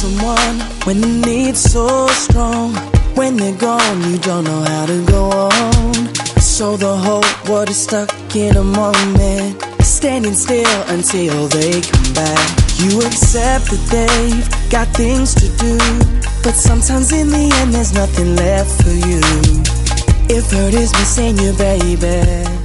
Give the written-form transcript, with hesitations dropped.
someone when the need's so strong. When they're gone, you don't know how to go on. So the whole world is stuck in a moment, standing still until they come back. You accept that they've got things to do, but sometimes in the end there's nothing left for you. If hurt is missing you, baby,